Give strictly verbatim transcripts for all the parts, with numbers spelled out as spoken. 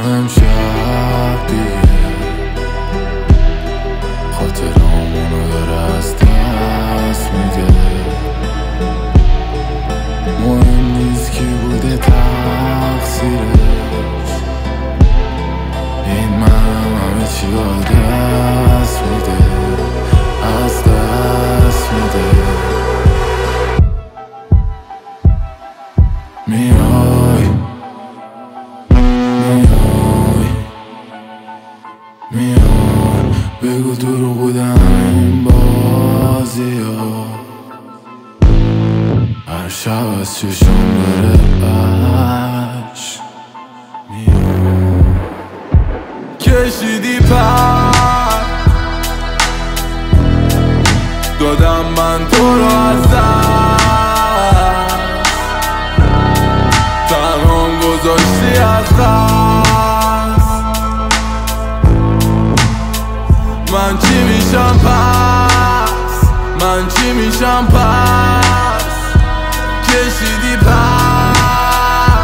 امشب دیگه خاطرامونو داره از دست میده. مهم نیست کی بوده تقصیرش، این منم همه چی با دست میده، از دست میده. میای میای میای بگو دروغ بودم این بازی ها، هر شب از چشم داره عشق میای. کشیدی پر دادم من تو رو از دست، تنهام گذاشتی از قصد. من چی میشم پس، من چی میشم پس. کشیدی پر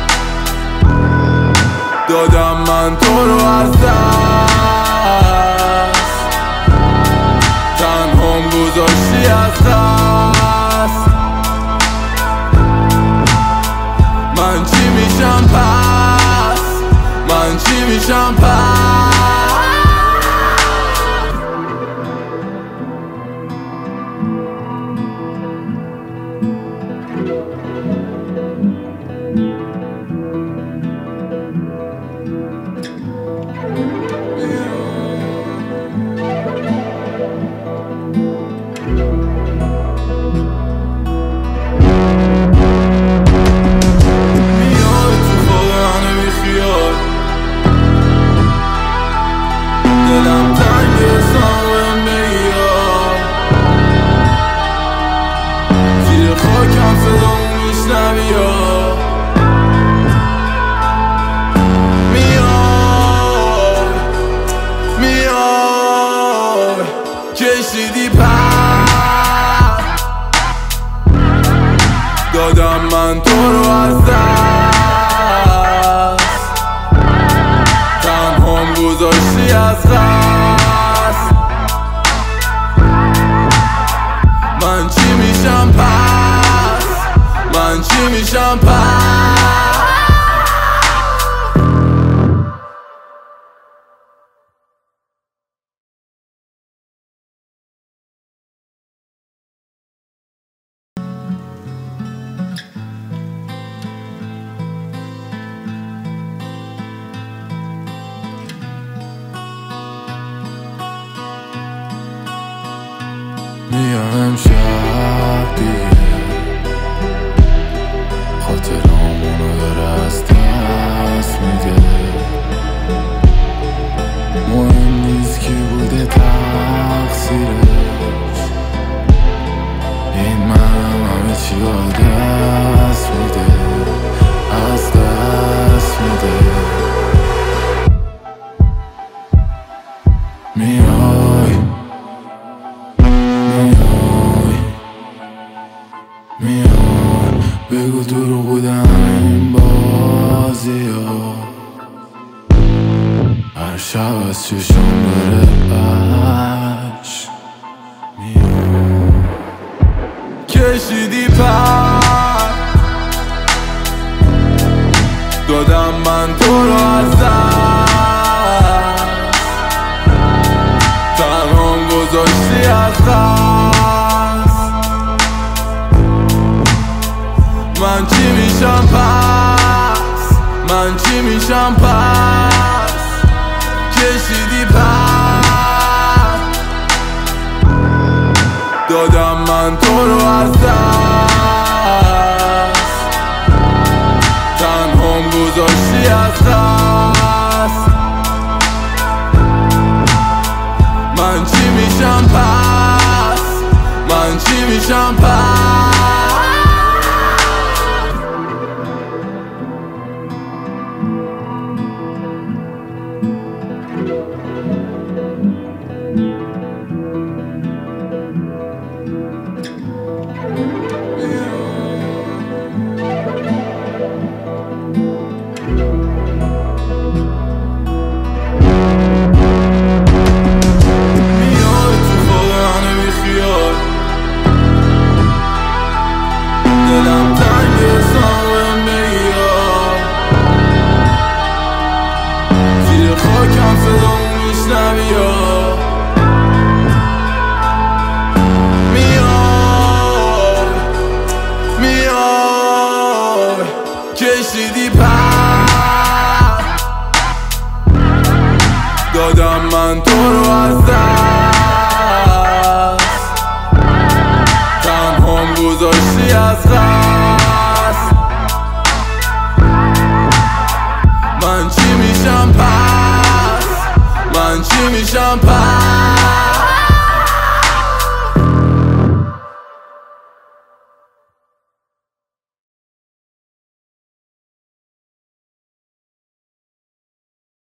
دادم من تو رو از دست، تنهام گذاشتی از قصد. من چی میشم پس، من چی میشم پس. دلم تنگ سامم بیار زیر خاکم صدامو میشنوی یا میای میای. کشیدی پر دادم من تو رو از دست، تنهام گذاشتی از قصد. من چی میشم پس، من چی میشم پس. میام امشب دیگه خاطرامونو داره از دست میده. مهم نیست کی بوده تقصیرش، این منم همه چی با دست میده، از دست میده. میای میای بگو دروغ بودم این بازی ها، هر شب از چشم داره عشق میای. کشیدی پر دادم من تو رو از دست، تنهام گذاشتی از قصد. من چی میشم پس، من چی میشم پس. کشیدی پر دادم من تو رو از دست، تنهام گذاشتی از قصد. من چی میشم پس، من چی میشم پس. دلم تنگ سامم بگیرم زیر خاکم صدامو میشنوی یا میای میای کشیدی پر دادم من تو رو از دست تنهام گذاشتی از قصد من چی میشم پس من چی میشم پس